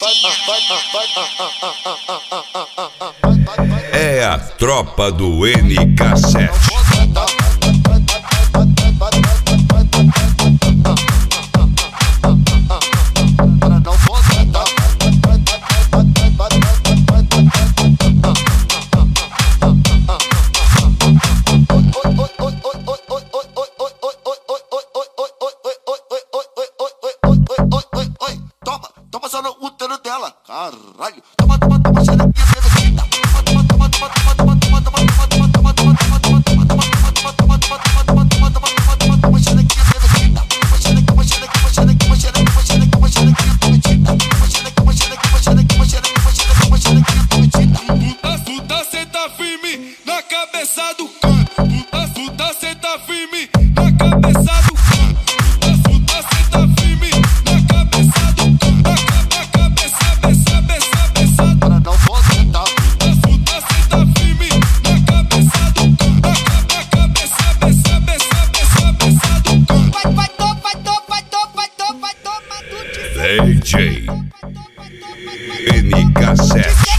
É a tropa do NK7. Toma só no útero dela, caralho. Toma, xerequinha pedida. Puta, cê tá firme na cabeça do canto. Puta, cê tá firme na cabeça do canto. Puta, cê tá firme na cabeça do canto. Na cabeça, beça. Para não voltar. Puta, cê tá firme na cabeça do canto. Na cabeça, beça do canto. Vai tomar do DJ NK7.